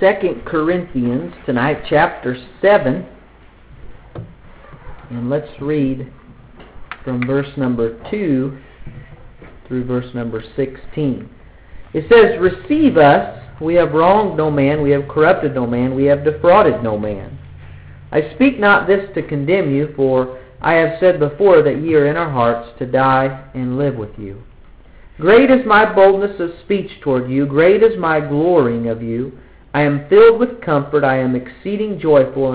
2 Corinthians tonight, chapter 7. And let's read from verse number 2 through verse number 16. It says, "Receive us, we have wronged no man, we have corrupted no man, we have defrauded no man. I speak not this to condemn you, for I have said before that ye are in our hearts to die and live with you. Great is my boldness of speech toward you, great is my glorying of you. I am filled with comfort, I am exceeding joyful in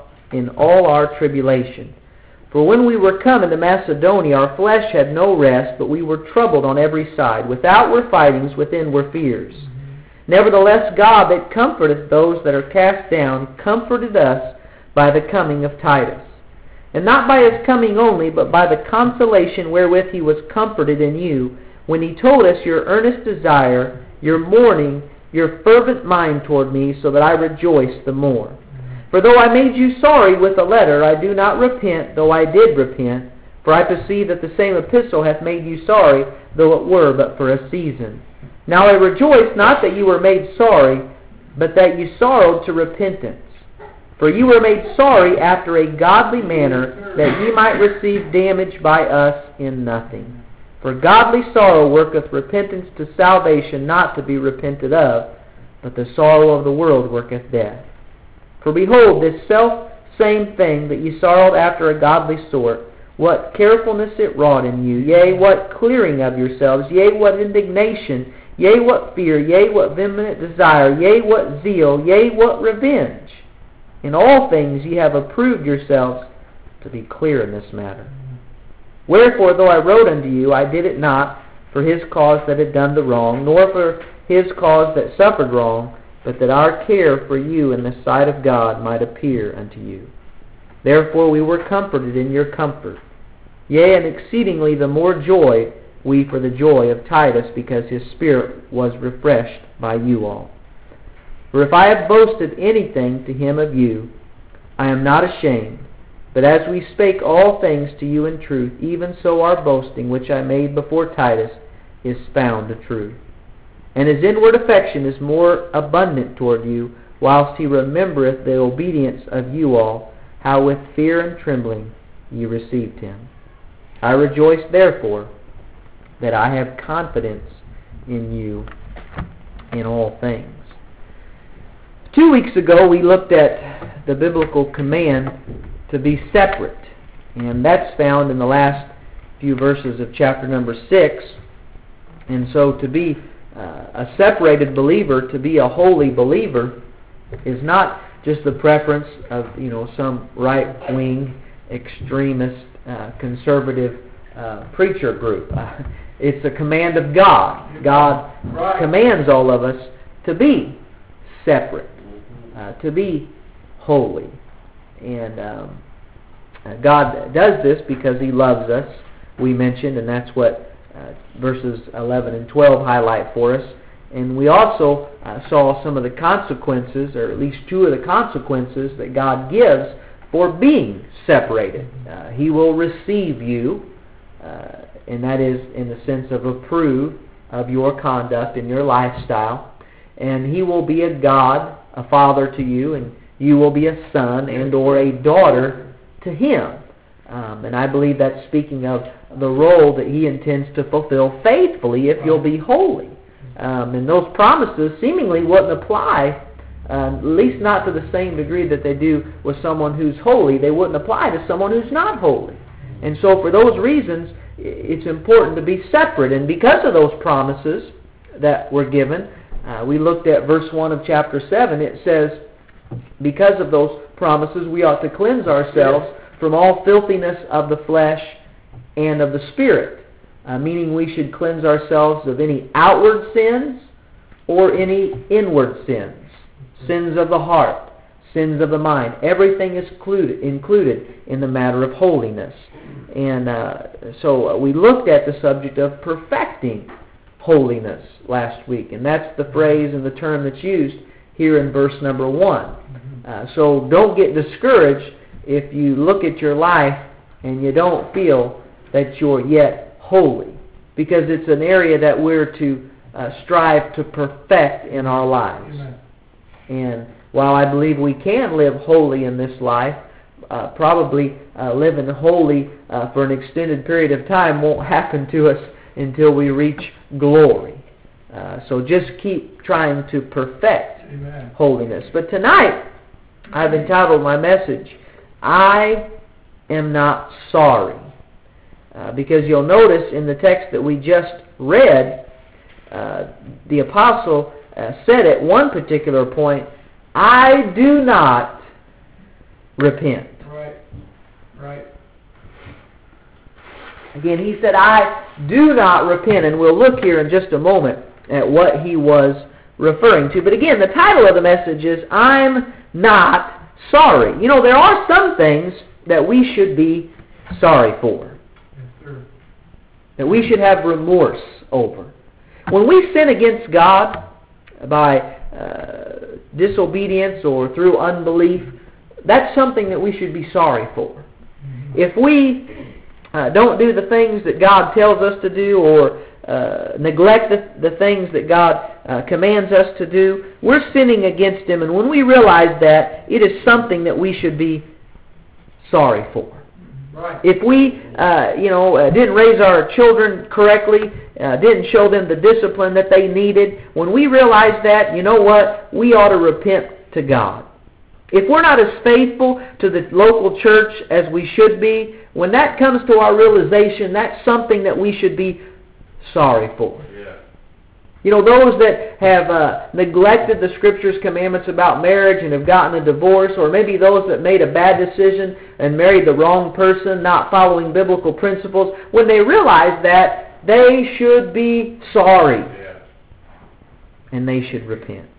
all our tribulation. For when we were come into Macedonia, our flesh had no rest, but we were troubled on every side. Without were fightings, within were fears. Nevertheless, God that comforteth those that are cast down, comforted us by the coming of Titus. And not by his coming only, but by the consolation wherewith he was comforted in you, when he told us your earnest desire, your mourning, your fervent mind toward me, so that I rejoiced the more. For though I made you sorry with a letter, I do not repent, though I did repent. For I perceive that the same epistle hath made you sorry, though it were but for a season. Now I rejoice not that you were made sorry, but that you sorrowed to repentance. For you were made sorry after a godly manner, that ye might receive damage by us in nothing. For godly sorrow worketh repentance to salvation, not to be repented of, but the sorrow of the world worketh death. For behold, this self-same thing that ye sorrowed after a godly sort, what carefulness it wrought in you, yea, what clearing of yourselves, yea, what indignation, yea, what fear, yea, what vehement desire, yea, what zeal, yea, what revenge. In all things ye have approved yourselves to be clear in this matter. Wherefore, though I wrote unto you, I did it not for his cause that had done the wrong, nor for his cause that suffered wrong, but that our care for you in the sight of God might appear unto you. Therefore we were comforted in your comfort. Yea, and exceedingly the more joy we for the joy of Titus, because his spirit was refreshed by you all. For if I have boasted anything to him of you, I am not ashamed. But as we spake all things to you in truth, even so our boasting, which I made before Titus, is found the truth. And his inward affection is more abundant toward you, whilst he remembereth the obedience of you all, how with fear and trembling ye received him. I rejoice therefore that I have confidence in you in all things." 2 weeks ago we looked at the biblical command to be separate, and that's found in the last few verses of chapter number 6. And so to be a separated believer, to be a holy believer, is not just the preference of some right-wing extremist conservative preacher group. It's a command of God. God commands all of us to be separate, to be holy. And God does this because he loves us, we mentioned, and that's what verses 11 and 12 highlight for us. And we also saw some of the consequences, or at least two of the consequences that God gives for being separated. He will receive you, and that is in the sense of approve of your conduct and your lifestyle. And he will be a God, a father to you, and you will be a son and or a daughter to him. And I believe that's speaking of the role that he intends to fulfill faithfully if you'll be holy. And those promises seemingly wouldn't apply, at least not to the same degree that they do with someone who's holy. They wouldn't apply to someone who's not holy. And so for those reasons, it's important to be separate. And because of those promises that were given, we looked at verse 1 of chapter 7. It says, because of those promises, we ought to cleanse ourselves from all filthiness of the flesh and of the spirit, meaning we should cleanse ourselves of any outward sins or any inward sins, sins of the heart, sins of the mind. Everything is included in the matter of holiness. And so we looked at the subject of perfecting holiness last week, and that's the phrase and the term that's used here in verse number 1. So don't get discouraged if you look at your life and you don't feel that you're yet holy, because it's an area that we're to strive to perfect in our lives. And while I believe we can live holy in this life, probably living holy for an extended period of time won't happen to us until we reach glory. So just keep trying to perfect Amen. holiness. But tonight, I've entitled my message, I Am Not Sorry. Because you'll notice in the text that we just read, the apostle said at one particular point, I do not repent. Right. Again, he said, I do not repent. And we'll look here in just a moment at what he was referring to. But again, the title of the message is, I'm not sorry. You know, there are some things that we should be sorry for. Yes, sir. That we should have remorse over. When we sin against God by disobedience or through unbelief, that's something that we should be sorry for. If we don't do the things that God tells us to do or neglect the things that God commands us to do, we're sinning against Him. And when we realize that, it is something that we should be sorry for. Right. If we, didn't raise our children correctly, didn't show them the discipline that they needed, when we realize that, you know what? We ought to repent to God. If we're not as faithful to the local church as we should be, when that comes to our realization, that's something that we should be sorry for. Yeah. You know, those that have neglected the Scripture's commandments about marriage and have gotten a divorce, or maybe those that made a bad decision and married the wrong person, not following biblical principles, when they realize that, they should be sorry. Yeah. And they should repent.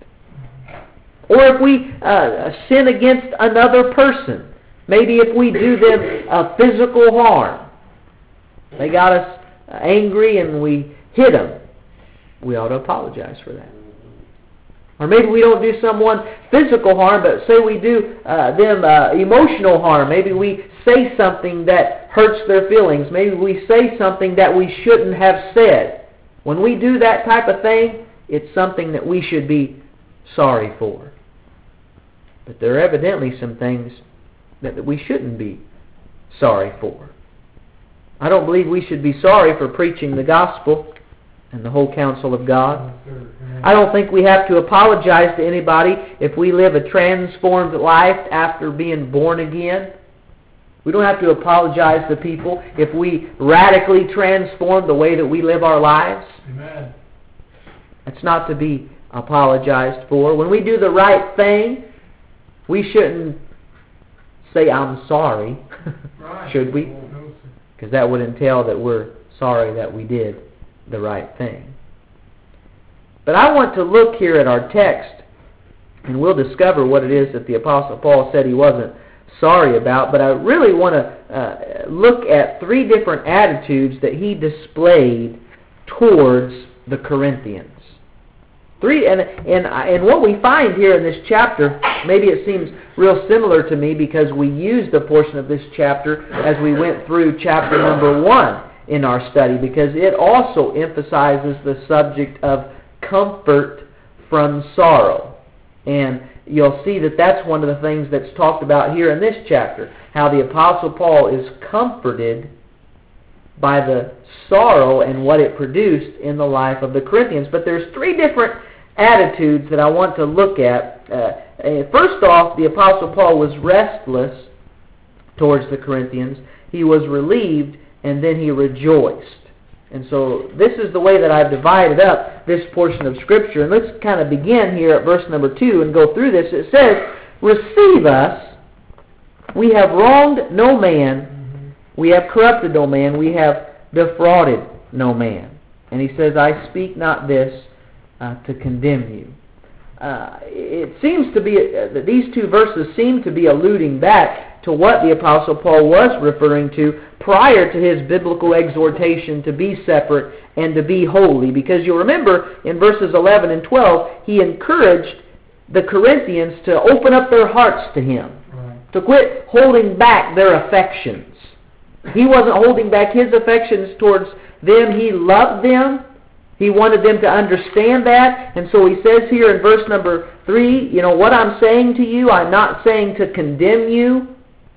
Or if we sin against another person, maybe if we do them physical harm, they got us angry and we hit them, we ought to apologize for that. Or maybe we don't do someone physical harm, but say we do them emotional harm. Maybe we say something that hurts their feelings. Maybe we say something that we shouldn't have said. When we do that type of thing, it's something that we should be sorry for. But there are evidently some things that we shouldn't be sorry for. I don't believe we should be sorry for preaching the gospel and the whole counsel of God. I don't think we have to apologize to anybody if we live a transformed life after being born again. We don't have to apologize to people if we radically transform the way that we live our lives. Amen. That's not to be apologized for. When we do the right thing, we shouldn't say, I'm sorry, Right. should we? No, sir. Because that would entail that we're sorry that we did the right thing. But I want to look here at our text, and we'll discover what it is that the Apostle Paul said he wasn't sorry about. But I really want to look at three different attitudes that he displayed towards the Corinthians. And what we find here in this chapter, maybe it seems real similar to me because we used a portion of this chapter as we went through chapter number 1 in our study, because it also emphasizes the subject of comfort from sorrow. And you'll see that that's one of the things that's talked about here in this chapter, how the Apostle Paul is comforted by the sorrow and what it produced in the life of the Corinthians. But there's three different attitudes that I want to look at. First off, the Apostle Paul was restless towards the Corinthians. He was relieved, and then he rejoiced. And so this is the way that I've divided up this portion of Scripture. And let's kind of begin here at verse number 2 and go through this. It says, receive us, we have wronged no man, we have corrupted no man, we have defrauded no man. And he says, I speak not this to condemn you. It seems to be that these two verses seem to be alluding back to what the Apostle Paul was referring to prior to his biblical exhortation to be separate and to be holy. Because you'll remember in verses 11 and 12, he encouraged the Corinthians to open up their hearts to him, to quit holding back their affections. He wasn't holding back his affections towards them. He loved them, He wanted them to understand that, and so he says here in verse number 3, what I'm saying to you, I'm not saying to condemn you.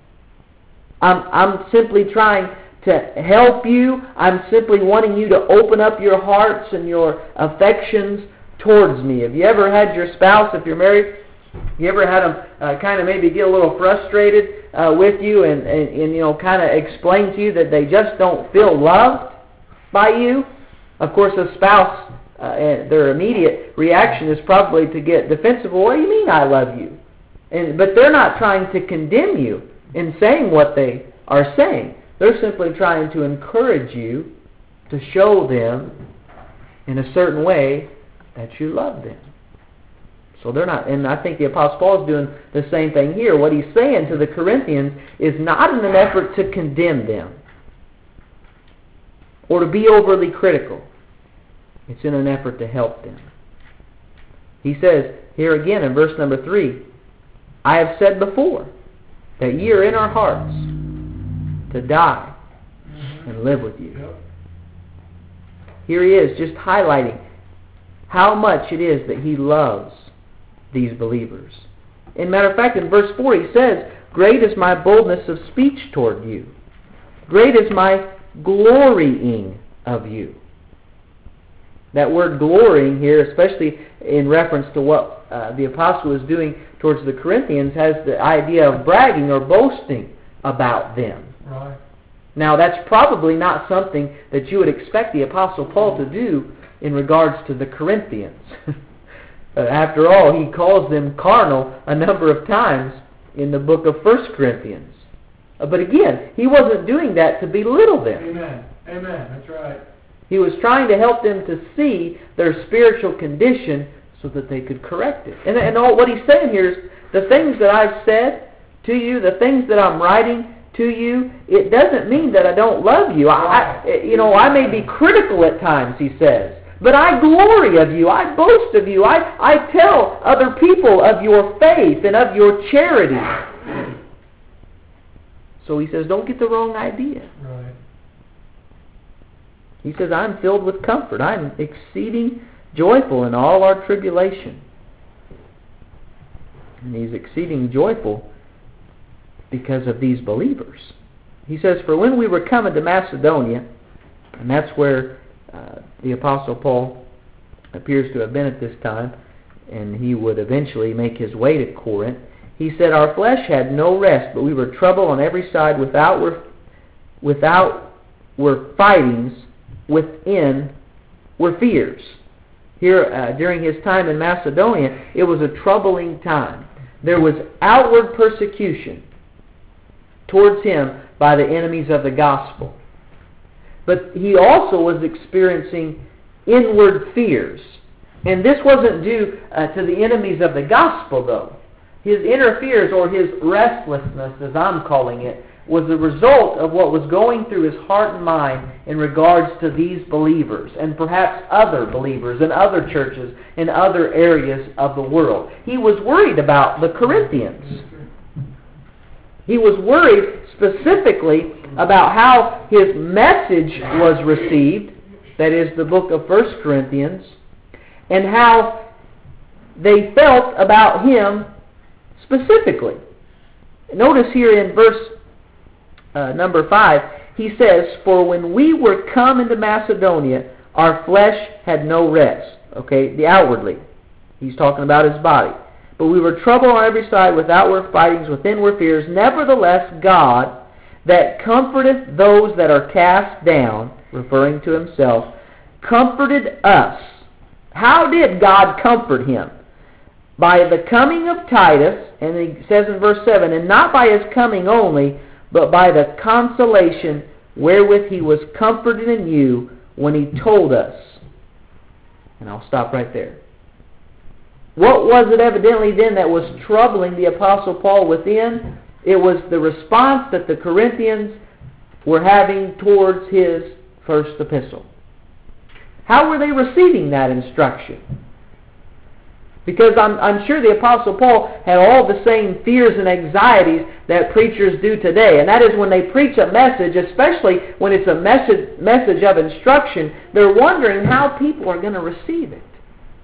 I'm simply trying to help you. I'm simply wanting you to open up your hearts and your affections towards me. Have you ever had your spouse, if you're married, you ever had them kind of maybe get a little frustrated with you and kind of explain to you that they just don't feel loved by you? Of course, a spouse, their immediate reaction is probably to get defensive. Well, what do you mean I love you? But they're not trying to condemn you in saying what they are saying. They're simply trying to encourage you to show them in a certain way that you love them. So they're not, and I think the Apostle Paul is doing the same thing here. What he's saying to the Corinthians is not in an effort to condemn them or to be overly critical. It's in an effort to help them. He says here again in verse number 3, I have said before that ye are in our hearts to die and live with you. Yep. Here he is just highlighting how much it is that he loves these believers. In matter of fact, in verse 4 he says, great is my boldness of speech toward you. Great is my glorying of you. That word glorying here, especially in reference to what the apostle is doing towards the Corinthians, has the idea of bragging or boasting about them. Right. Now, that's probably not something that you would expect the Apostle Paul to do in regards to the Corinthians. After all, he calls them carnal a number of times in the book of 1 Corinthians. But again, he wasn't doing that to belittle them. Amen. Amen. That's right. He was trying to help them to see their spiritual condition so that they could correct it. And all what he's saying here is, the things that I've said to you, the things that I'm writing to you, it doesn't mean that I don't love you. I may be critical at times, he says, but I glory of you. I boast of you. I tell other people of your faith and of your charity. So he says, don't get the wrong idea. Right. He says, I'm filled with comfort. I'm exceeding joyful in all our tribulation. And he's exceeding joyful because of these believers. He says, for when we were coming to Macedonia, and that's where the Apostle Paul appears to have been at this time, and he would eventually make his way to Corinth, he said, our flesh had no rest, but we were troubled on every side, without were fightings, within were fears. Here, during his time in Macedonia, it was a troubling time. There was outward persecution towards him by the enemies of the gospel. But he also was experiencing inward fears. And this wasn't due to the enemies of the gospel, though. His inner fears, or his restlessness, as I'm calling it, was the result of what was going through his heart and mind in regards to these believers, and perhaps other believers in other churches in other areas of the world. He was worried about the Corinthians. He was worried specifically about how his message was received, that is the book of 1 Corinthians, and how they felt about him specifically. Notice here in verse number 5, he says, for when we were come into Macedonia, our flesh had no rest. Okay, the outwardly. He's talking about his body. But we were troubled on every side, without were fightings, within were fears. Nevertheless, God, that comforteth those that are cast down, referring to himself, comforted us. How did God comfort him? By the coming of Titus, and he says in verse 7, and not by his coming only, but by the consolation wherewith he was comforted in you when he told us. And I'll stop right there. What was it evidently then that was troubling the Apostle Paul within? It was the response that the Corinthians were having towards his first epistle. How were they receiving that instruction? Because I'm sure the Apostle Paul had all the same fears and anxieties that preachers do today. And that is when they preach a message, especially when it's a message of instruction, they're wondering how people are going to receive it.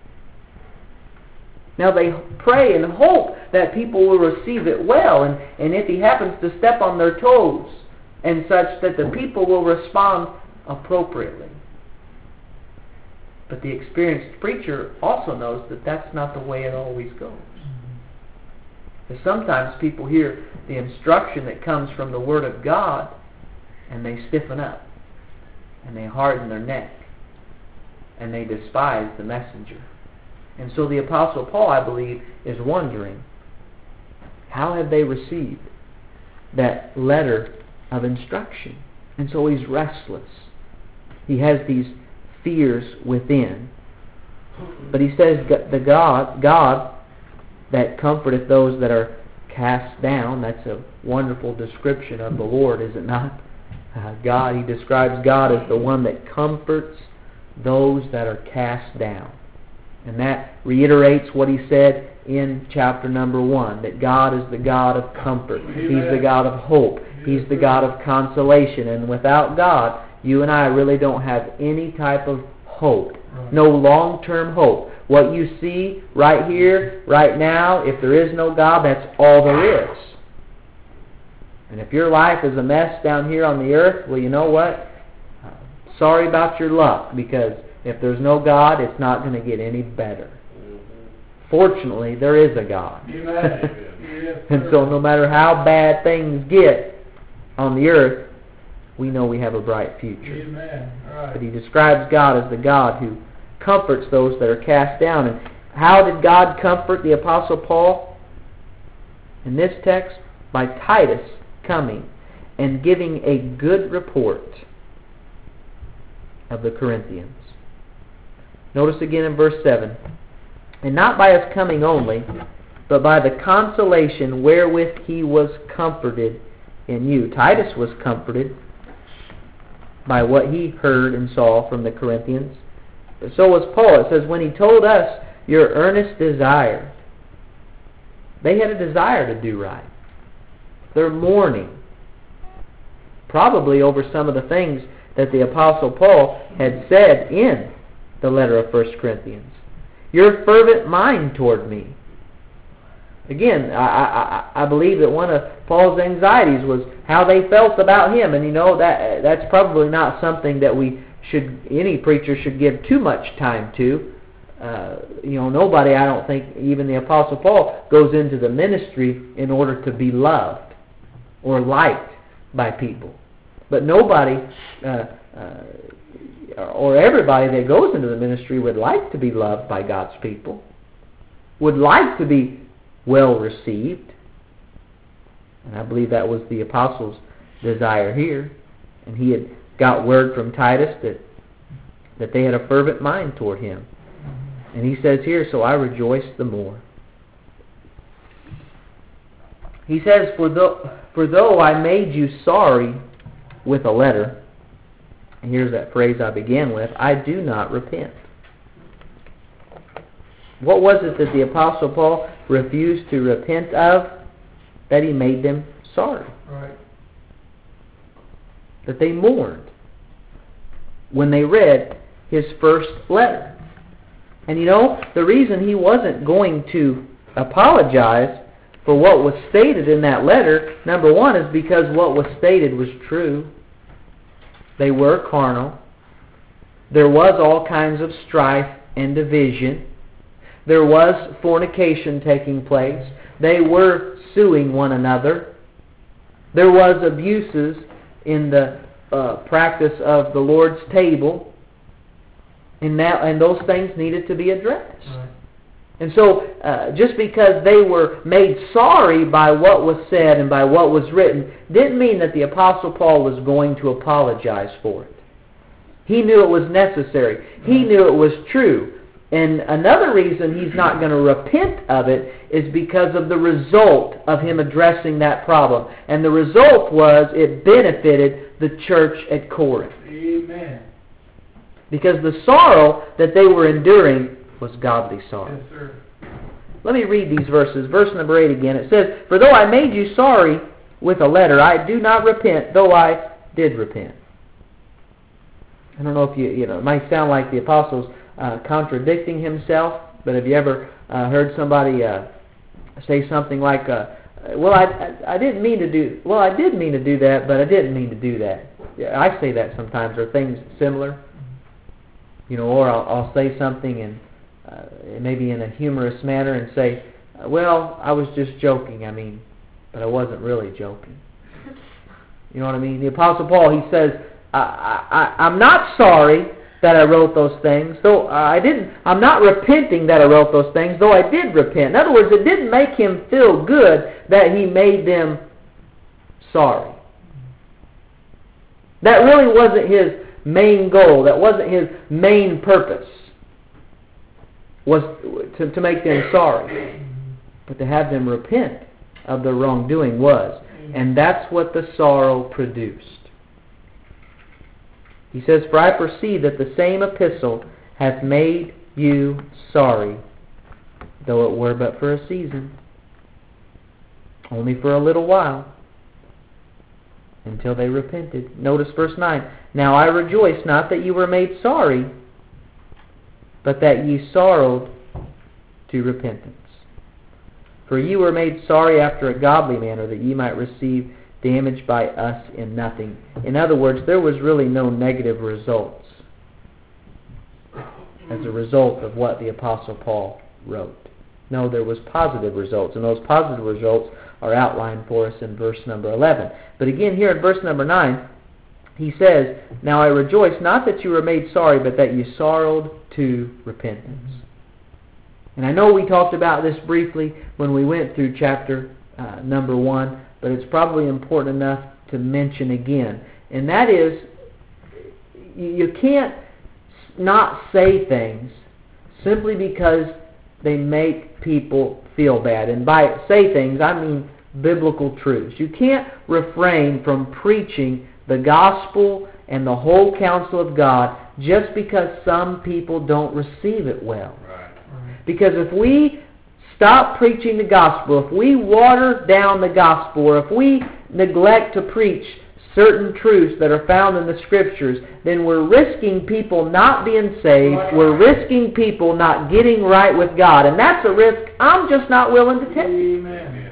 Now they pray and hope that people will receive it well, and if he happens to step on their toes, and such that the people will respond appropriately. But the experienced preacher also knows that that's not the way it always goes. Because sometimes people hear the instruction that comes from the Word of God, and they stiffen up, and they harden their neck, and they despise the messenger. And so the Apostle Paul, I believe, is wondering, how have they received that letter of instruction? And so he's restless. He has these fears within. But he says, the God that comforteth those that are cast down. That's a wonderful description of the Lord, is it not? He describes God as the one that comforts those that are cast down. And that reiterates what he said in chapter number 1, that God is the God of comfort. He's the God of hope. He's the God of consolation. And without God, you and I really don't have any type of hope. No long-term hope. What you see right here, right now, if there is no God, that's all there is. And if your life is a mess down here on the earth, well, you know what? Sorry about your luck, because if there's no God, it's not going to get any better. Fortunately, there is a God. And so no matter how bad things get on the earth, we know we have a bright future. Amen. Right. But he describes God as the God who comforts those that are cast down. And how did God comfort the Apostle Paul? In this text, by Titus coming and giving a good report of the Corinthians. Notice again in verse 7, and not by his coming only, but by the consolation wherewith he was comforted in you. Titus was comforted by what he heard and saw from the Corinthians. But so was Paul. It says, when he told us your earnest desire. They had a desire to do right. They're mourning, probably over some of the things that the Apostle Paul had said in the letter of 1 Corinthians. Your fervent mind toward me. Again, I believe that one of Paul's anxieties was how they felt about him. And you know, that's probably not something that any preacher should give too much time to. Nobody, I don't think, even the Apostle Paul, goes into the ministry in order to be loved or liked by people. But nobody, or everybody that goes into the ministry would like to be loved by God's people, would like to be well received. And I believe that was the apostle's desire here. And he had got word from Titus that they had a fervent mind toward him. And he says here, so I rejoice the more. He says, for though I made you sorry with a letter, and here's that phrase I began with, I do not repent. What was it that the Apostle Paul refused to repent of? That he made them sorry. Right. That they mourned when they read his first letter. And the reason he wasn't going to apologize for what was stated in that letter, number one, is because what was stated was true. They were carnal. There was all kinds of strife and division. There was fornication taking place. They were suing one another. There was abuses in the practice of the Lord's table. And those things needed to be addressed. Right. And so, just because they were made sorry by what was said and by what was written, didn't mean that the Apostle Paul was going to apologize for it. He knew it was necessary. He knew it was true. And another reason he's not going to repent of it is because of the result of him addressing that problem. And the result was it benefited the church at Corinth. Amen. Because the sorrow that they were enduring was godly sorrow. Yes, sir. Let me read these verses. Verse number 8 again. It says, "For though I made you sorry with a letter, I do not repent, though I did repent." I don't know if it might sound like the apostle's contradicting himself, but have you ever heard somebody say something like, "Well, I didn't mean to do. Well, I did mean to do that, but I didn't mean to do that." Yeah, I say that sometimes. Are things similar? Or I'll say something and maybe in a humorous manner and say, "Well, I was just joking. But I wasn't really joking." You know what I mean? The Apostle Paul, he says, I'm not sorry that I wrote those things, though I'm not repenting that I wrote those things, though I did repent. In other words, it didn't make him feel good that he made them sorry. That really wasn't his main goal. That wasn't his main purpose, was to make them sorry. But to have them repent of their wrongdoing was. And that's what the sorrow produced. He says, "For I perceive that the same epistle hath made you sorry, though it were but for a season, only for a little while, until they repented." Notice verse 9. "Now I rejoice not that you were made sorry, but that ye sorrowed to repentance. For ye were made sorry after a godly manner, that ye might receive damage by us in nothing." In other words, there was really no negative results as a result of what the Apostle Paul wrote. No, there was positive results, and those positive results are outlined for us in verse number 11. But again, here in verse number 9, he says, "Now I rejoice not that you were made sorry, but that you sorrowed to repentance." And I know we talked about this briefly when we went through chapter number 1, but it's probably important enough to mention again. And that is, you can't not say things simply because they make people feel bad. And by say things, I mean biblical truths. You can't refrain from preaching the gospel and the whole counsel of God just because some people don't receive it well. Because if we stop preaching the gospel, if we water down the gospel, or if we neglect to preach certain truths that are found in the Scriptures, then we're risking people not being saved. We're risking people not getting right with God. And that's a risk I'm just not willing to take. Amen.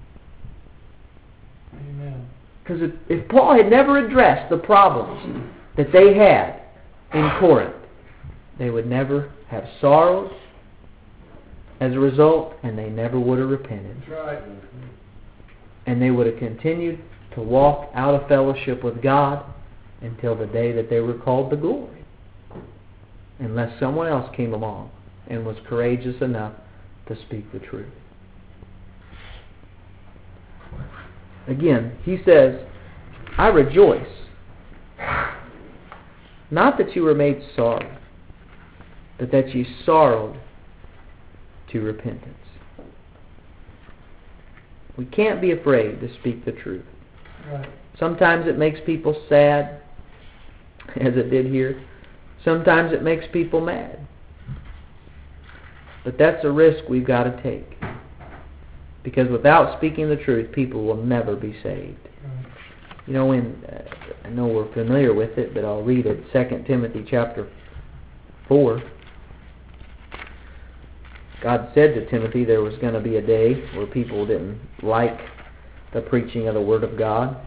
Because if Paul had never addressed the problems that they had in Corinth, they would never have sorrows as a result, and they never would have repented. That's right. And they would have continued to walk out of fellowship with God until the day that they were called to glory. Unless someone else came along and was courageous enough to speak the truth. Again, he says, "I rejoice, not that you were made sorry, but that you sorrowed to repentance." We can't be afraid to speak the truth. Right. Sometimes it makes people sad, as it did here. Sometimes it makes people mad. But that's a risk we've got to take. Because without speaking the truth, people will never be saved. Right. I know we're familiar with it, but I'll read it. 2 Timothy chapter 4. God said to Timothy there was going to be a day where people didn't like the preaching of the Word of God.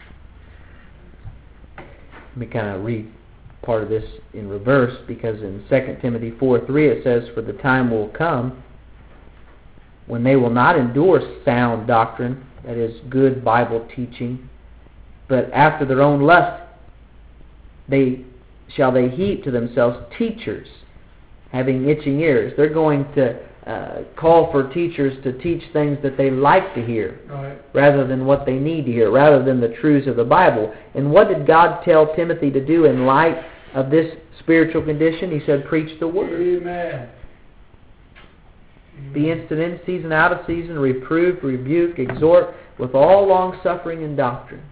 Let me kind of read part of this in reverse, because in 2 Timothy 4:3 it says, "For the time will come when they will not endure sound doctrine," that is, good Bible teaching, "but after their own lust shall they heap to themselves teachers, having itching ears." They're going to call for teachers to teach things that they like to hear, Right. rather than what they need to hear, rather than the truths of the Bible. And what did God tell Timothy to do in light of this spiritual condition? He said, preach the Word. Amen. Be instant in season, out of season, reprove, rebuke, exhort, with all long-suffering and doctrine.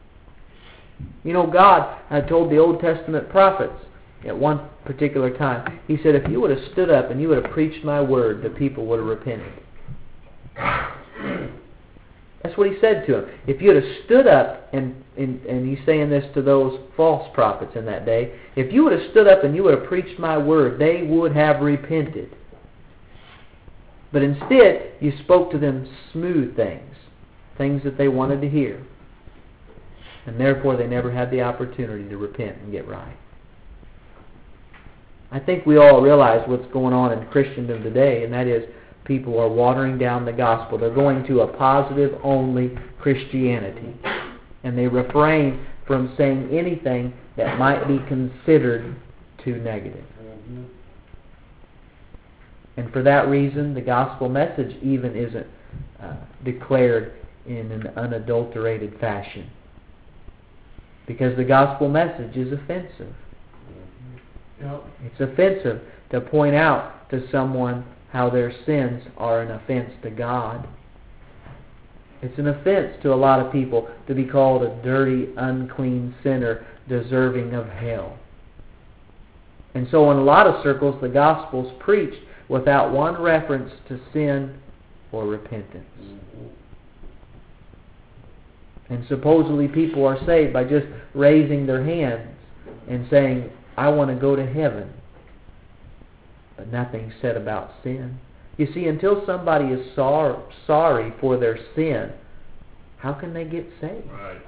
God told the Old Testament prophets at one particular time, He said, if you would have stood up and you would have preached my word, the people would have repented. That's what he said to him. If you had stood up, and he's saying this to those false prophets in that day, if you would have stood up and you would have preached my word, they would have repented. But instead, you spoke to them smooth things, things that they wanted to hear. And therefore, they never had the opportunity to repent and get right. I think we all realize what's going on in Christendom today, and that is people are watering down the gospel. They're going to a positive-only Christianity. And they refrain from saying anything that might be considered too negative. And for that reason, the gospel message even isn't declared in an unadulterated fashion. Because the gospel message is offensive. Yep. It's offensive to point out to someone how their sins are an offense to God. It's an offense to a lot of people to be called a dirty, unclean sinner deserving of hell. And so in a lot of circles, the gospel's preached without one reference to sin or repentance. And supposedly people are saved by just raising their hands and saying, I want to go to heaven. But nothing's said about sin. You see, until somebody is sorry for their sin, how can they get saved? Right.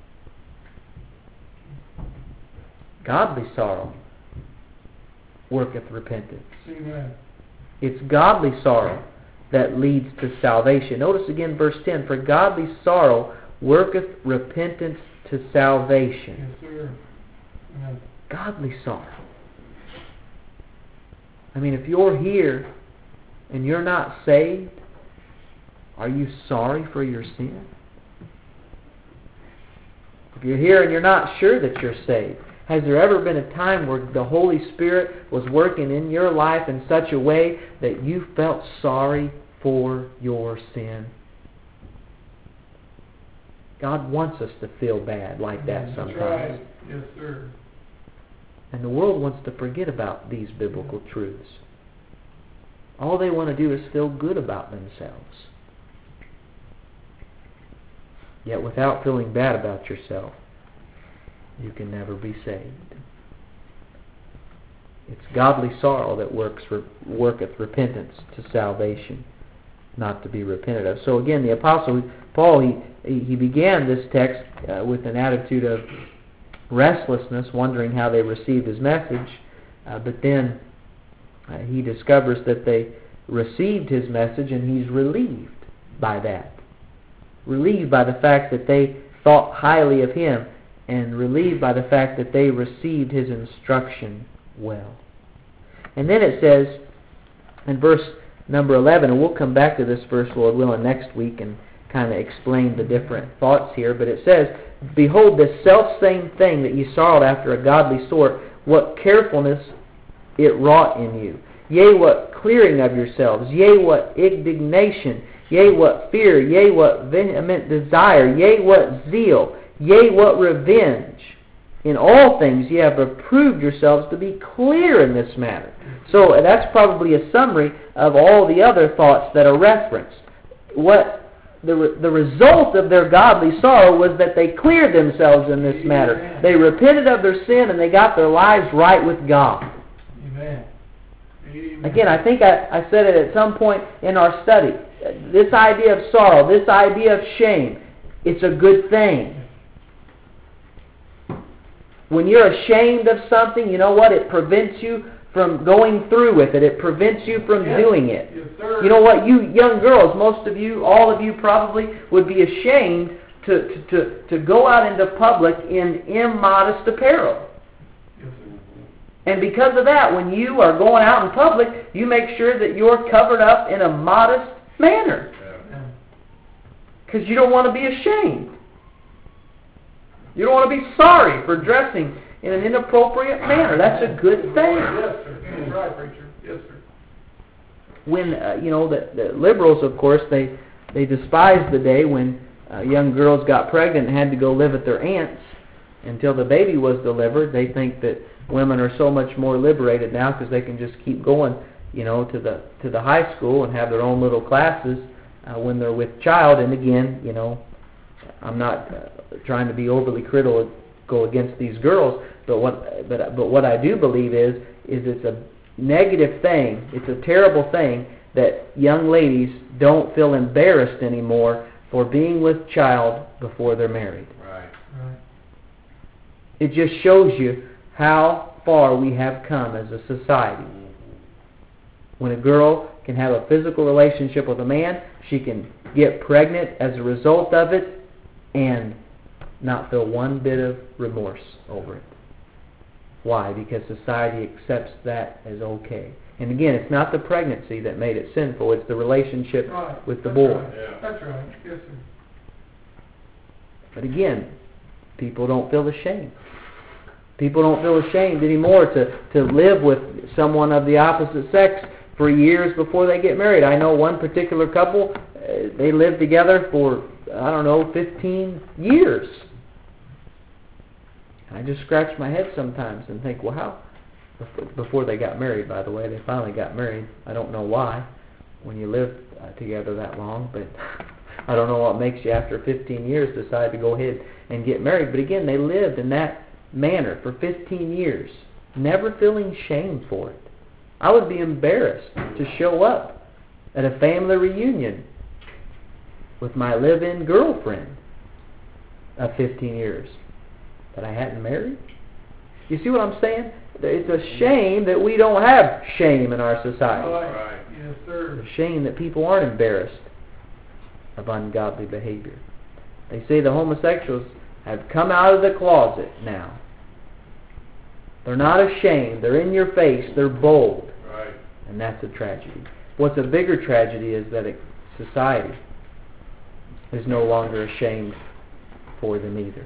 Godly sorrow worketh repentance. Amen. It's godly sorrow that leads to salvation. Notice again verse 10, for godly sorrow worketh repentance to salvation. Yes, sir. Amen. Godly sorrow. I mean, if you're here and you're not saved, are you sorry for your sin? If you're here and you're not sure that you're saved, has there ever been a time where the Holy Spirit was working in your life in such a way that you felt sorry for your sin? God wants us to feel bad like that sometimes. That's right. Yes, sir. And the world wants to forget about these biblical truths. All they want to do is feel good about themselves. Yet without feeling bad about yourself, you can never be saved. It's godly sorrow that worketh repentance to salvation, not to be repented of. So again, the Apostle Paul, he began this text with an attitude of restlessness, wondering how they received his message. But then he discovers that they received his message, and he's relieved by that. Relieved by the fact that they thought highly of him, and relieved by the fact that they received his instruction well. And then it says in verse number 11, and we'll come back to this verse, Lord willing, next week and kind of explain the different thoughts here, but it says, behold, this selfsame thing that ye sorrowed after a godly sort, what carefulness it wrought in you. Yea, what clearing of yourselves. Yea, what indignation. Yea, what fear. Yea, what vehement desire. Yea, what zeal. Yea, what revenge. In all things ye have approved yourselves to be clear in this matter. So that's probably a summary of all the other thoughts that are referenced. What the result of their godly sorrow was that they cleared themselves in this matter. They repented of their sin and they got their lives right with God. Amen. Again, I think I said it at some point in our study. This idea of sorrow, this idea of shame, it's a good thing. When you're ashamed of something, you know what? It prevents you from going through with it. It prevents you from doing it. Yes, sir. You know what? You young girls, most of you, all of you probably would be ashamed to go out into public in immodest apparel. Yes, sir. And because of that, when you are going out in public, you make sure that you're covered up in a modest manner. Because you don't want to be ashamed. You don't want to be sorry for dressing in an inappropriate manner. That's a good thing. Yes, sir. That's right, preacher. Yes, sir. When, the liberals, of course, they despise the day when young girls got pregnant and had to go live at their aunt's until the baby was delivered. They think that women are so much more liberated now because they can just keep going, to the high school and have their own little classes when they're with child. And again, I'm not trying to be overly critical against these girls, but what I do believe is it's a negative thing. It's a terrible thing that young ladies don't feel embarrassed anymore for being with child before they're married. Right. It just shows you how far we have come as a society. When a girl can have a physical relationship with a man, she can get pregnant as a result of it and not feel one bit of remorse over it. Why? Because society accepts that as okay. And again, it's not the pregnancy that made it sinful, it's the relationship with the boy. Right. Yeah. That's right. Yes, sir. But again, people don't feel ashamed. People don't feel ashamed anymore to live with someone of the opposite sex for years before they get married. I know one particular couple, they lived together for, 15 years. I just scratch my head sometimes and think, wow. Before they got married, by the way, they finally got married. I don't know why, when you live together that long, but I don't know what makes you after 15 years decide to go ahead and get married. But again, they lived in that manner for 15 years, never feeling shame for it. I would be embarrassed to show up at a family reunion with my live-in girlfriend of 15 years that I hadn't married. You see what I'm saying? It's a shame that we don't have shame in our society. Right. Yes, sir. It's a shame that people aren't embarrassed of ungodly behavior. They say the homosexuals have come out of the closet now. They're not ashamed. They're in your face. They're bold. Right. And that's a tragedy. What's a bigger tragedy is that society is no longer ashamed for them either.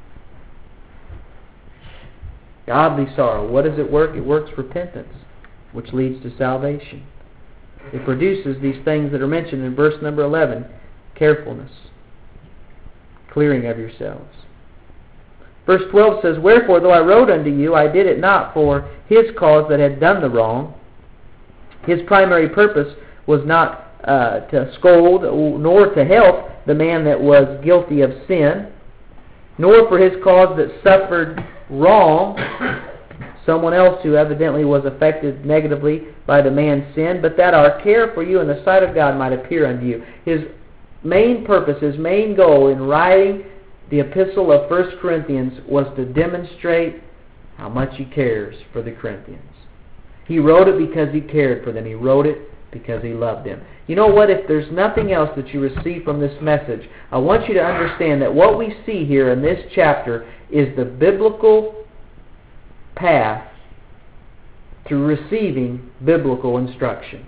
Godly sorrow, what does it work? It works repentance, which leads to salvation. It produces these things that are mentioned in verse number 11. Carefulness, clearing of yourselves. Verse 12 says, Wherefore, though I wrote unto you, I did it not for his cause that had done the wrong. His primary purpose was not to scold, nor to help the man that was guilty of sin, nor for his cause that suffered wrong, someone else who evidently was affected negatively by the man's sin, but that our care for you in the sight of God might appear unto you. His main purpose, his main goal in writing the epistle of 1 Corinthians was to demonstrate how much he cares for the Corinthians. He wrote it because he cared for them. He wrote it because he loved them. You know what? If there's nothing else that you receive from this message, I want you to understand that what we see here in this chapter is the biblical path to receiving biblical instruction.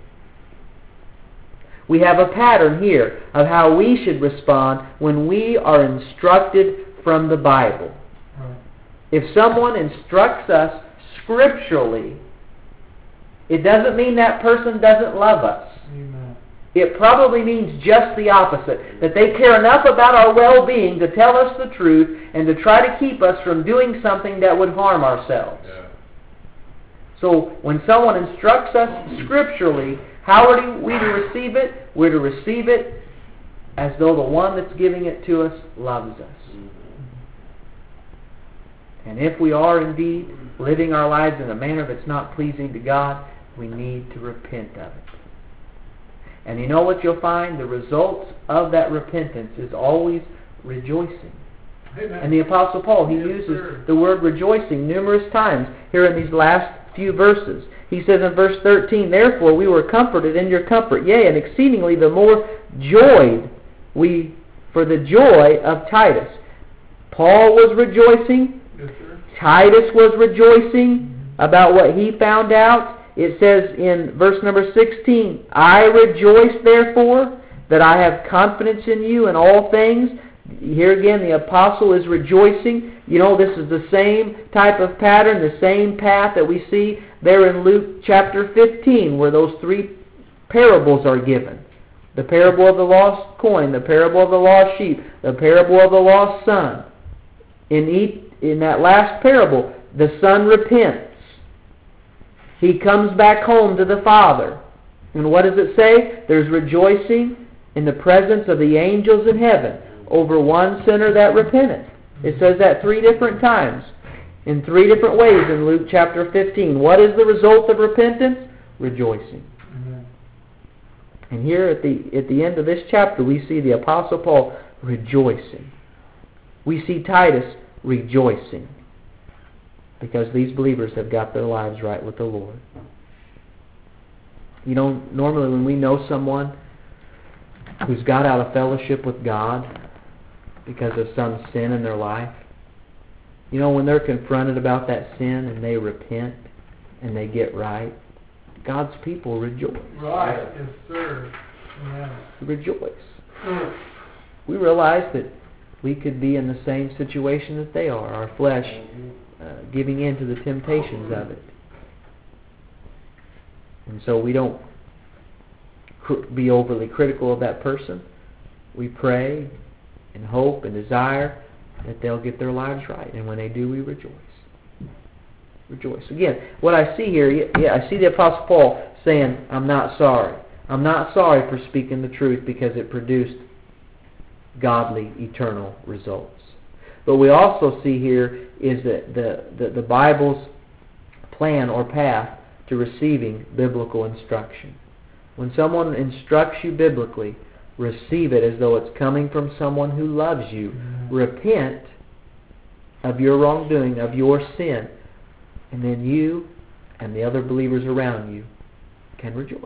We have a pattern here of how we should respond when we are instructed from the Bible. Right. If someone instructs us scripturally, it doesn't mean that person doesn't love us. Amen. It probably means just the opposite, that they care enough about our well-being to tell us the truth and to try to keep us from doing something that would harm ourselves. Yeah. So when someone instructs us scripturally, how are we to receive it? We're to receive it as though the one that's giving it to us loves us. And if we are indeed living our lives in a manner that's not pleasing to God, we need to repent of it. And you know what you'll find? The results of that repentance is always rejoicing. Amen. And the Apostle Paul, he Yes, uses sir. the word rejoicing numerous times here in these last few verses. He says in verse 13, Therefore we were comforted in your comfort, yea, and exceedingly the more joyed we for the joy of Titus. Paul was rejoicing. Yes, sir. Titus was rejoicing about what he found out. It says in verse number 16, I rejoice therefore that I have confidence in you in all things. Here again, the apostle is rejoicing. You know, this is the same type of pattern, the same path that we see there in Luke chapter 15, where those three parables are given. The parable of the lost coin, the parable of the lost sheep, the parable of the lost son. In that last parable, the son repents. He comes back home to the father. And what does it say? There's rejoicing in the presence of the angels in heaven over one sinner that repenteth. It says that 3 different times, in 3 different ways in Luke chapter 15. What is the result of repentance? Rejoicing. Amen. And here at the end of this chapter, we see the Apostle Paul rejoicing. We see Titus rejoicing, because these believers have got their lives right with the Lord. You know, normally when we know someone who's got out of fellowship with God because of some sin in their life, you know, when they're confronted about that sin and they repent and they get right, God's people rejoice. Right. Yes, sir. Amen. Rejoice. We realize that we could be in the same situation that they are, our flesh giving in to the temptations of it. And so we don't be overly critical of that person. We pray and hope and desire that they'll get their lives right. And when they do, we rejoice. Rejoice. Again, what I see here, I see the Apostle Paul saying, I'm not sorry. I'm not sorry for speaking the truth because it produced godly, eternal results. But we also see here is that the Bible's plan or path to receiving biblical instruction. When someone instructs you biblically, receive it as though it's coming from someone who loves you. Mm-hmm. Repent of your wrongdoing, of your sin, and then you and the other believers around you can rejoice.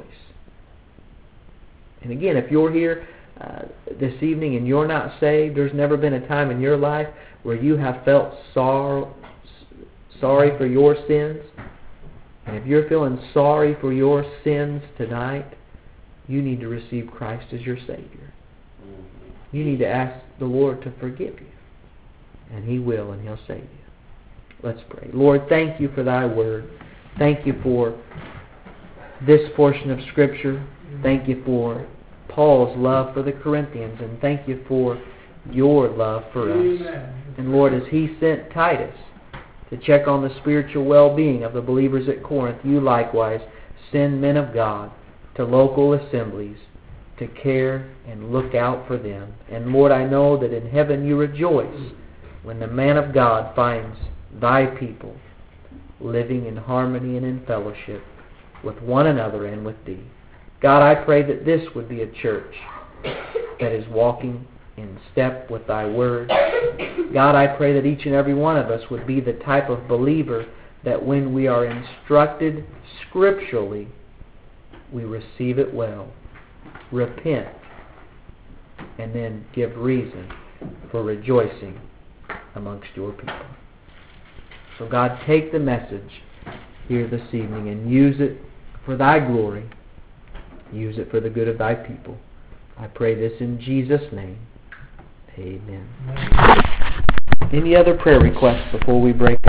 And again, if you're here this evening and you're not saved, there's never been a time in your life where you have felt sorry for your sins. And if you're feeling sorry for your sins tonight, you need to receive Christ as your Savior. You need to ask the Lord to forgive you. And He will, and He'll save you. Let's pray. Lord, thank you for Thy Word. Thank you for this portion of Scripture. Thank you for Paul's love for the Corinthians. And thank you for your love for us. Amen. And Lord, as he sent Titus to check on the spiritual well-being of the believers at Corinth, you likewise send men of God to local assemblies to care and look out for them. And Lord, I know that in heaven you rejoice when the man of God finds thy people living in harmony and in fellowship with one another and with thee. God, I pray that this would be a church that is walking in step with thy word. God, I pray that each and every one of us would be the type of believer that when we are instructed scripturally, we receive it well, repent, and then give reason for rejoicing amongst your people. So God, take the message here this evening and use it for thy glory. Use it for the good of thy people. I pray this in Jesus' name. Amen. Any other prayer requests before we break up?